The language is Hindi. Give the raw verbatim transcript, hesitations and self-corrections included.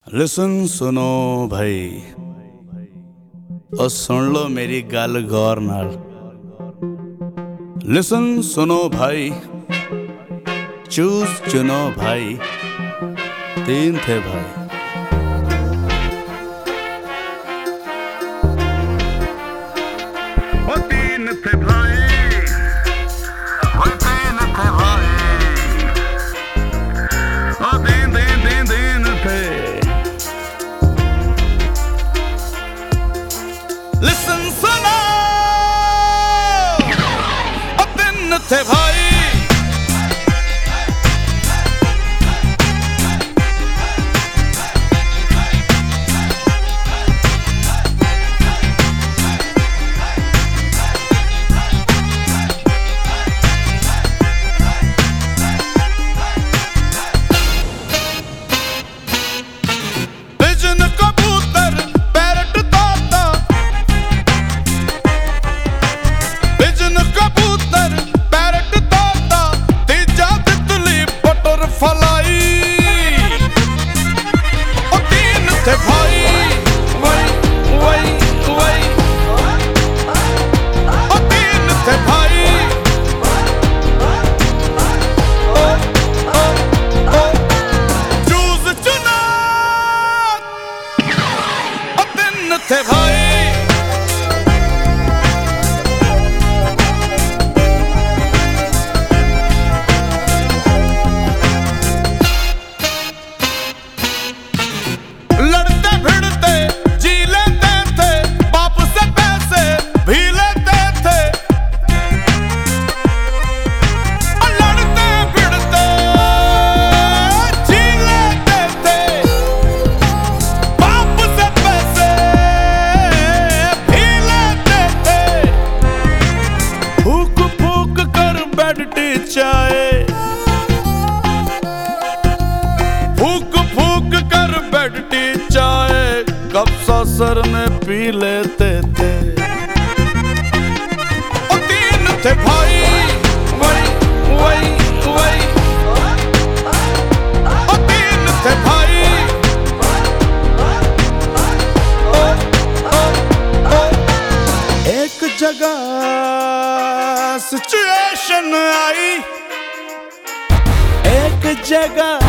लिसन सुनो भाई और सुन लो मेरी गल गौर नाल। लिसन सुनो भाई, चूज चुनो भाई, तीन थे भाई। वो तीन थे भाई, वो तीन थे भाई, वो तीन तीन तीन तीन थे। लिसन सुनो, वो तीन थे भाई। थे भाई लड़ते भिड़ते जी लेते थे, बाप से पैसे भी लेते थे। लड़ते भिड़ते जी लेते थे, बाप से पैसे भी लेते थे। फूक फूक कर बैठती चाय, फूक फूक कर बैठती चाय, कब सर में पी लेते थे। और तीन थे भाई, वही वही वही, और तीन थे भाई। ओ, ओ, ओ। एक जगह सिचुएशन आई, एक जगह